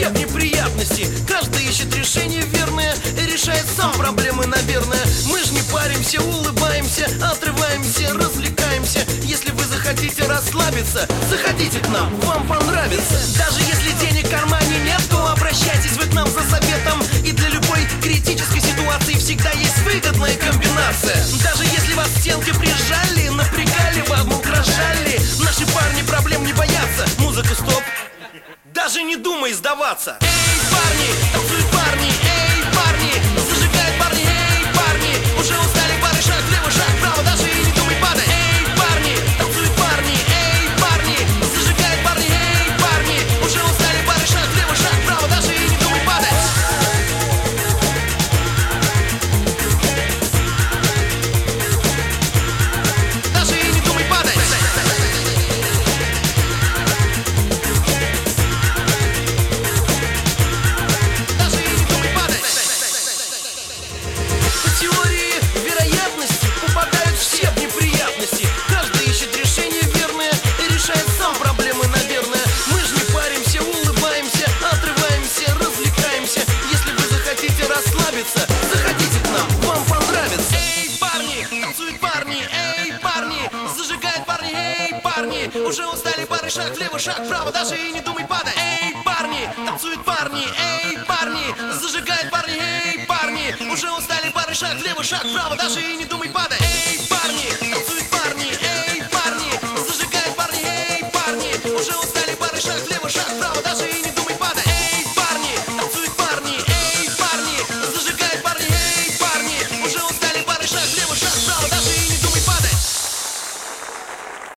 всех неприятностей. Каждый ищет решение верное и решает сам проблемы, наверное. Мы ж не паримся, улыбаемся, отрываемся, развлекаемся. Если вы захотите расслабиться, заходите к нам, вам понравится. Даже если денег в кармане нет, то обращайтесь вы к нам за советом. И для любой критической ситуации всегда есть выгодная комбинация. Даже если вас стенки прижали, напрягали, вам угрожали, наши парни проблем не боятся. Музыка стоп, даже не думай сдаваться. Эй, парни, танцуют парни, эй, парни, зажигают парни, эй, парни, уже устали пары, шаг влево, шаг вправо, даже и не думай падать. Эй, парни, танцуют парни, эй, парни, зажигают парни, эй, парни, уже устали пары, шаг влево, шаг вправо, даже и не думай падать. Даже и не думай падать. Теории вероятности попадают все в неприятности. Каждый ищет решение верное и решает сам проблемы, наверное. Мы ж не паримся, улыбаемся, отрываемся, развлекаемся. Если вы захотите расслабиться, заходите к нам, вам понравится. Эй, парни, танцуют парни, эй, парни, зажигают парни, эй, парни, уже устали пары, шаг влево, шаг вправо, даже и не думай падать. Эй, парни, танцуют парни, эй, парни, зажигают парни, эй, парни, уже устали пары, шаг влево, шаг вправо, даже и не думай падать.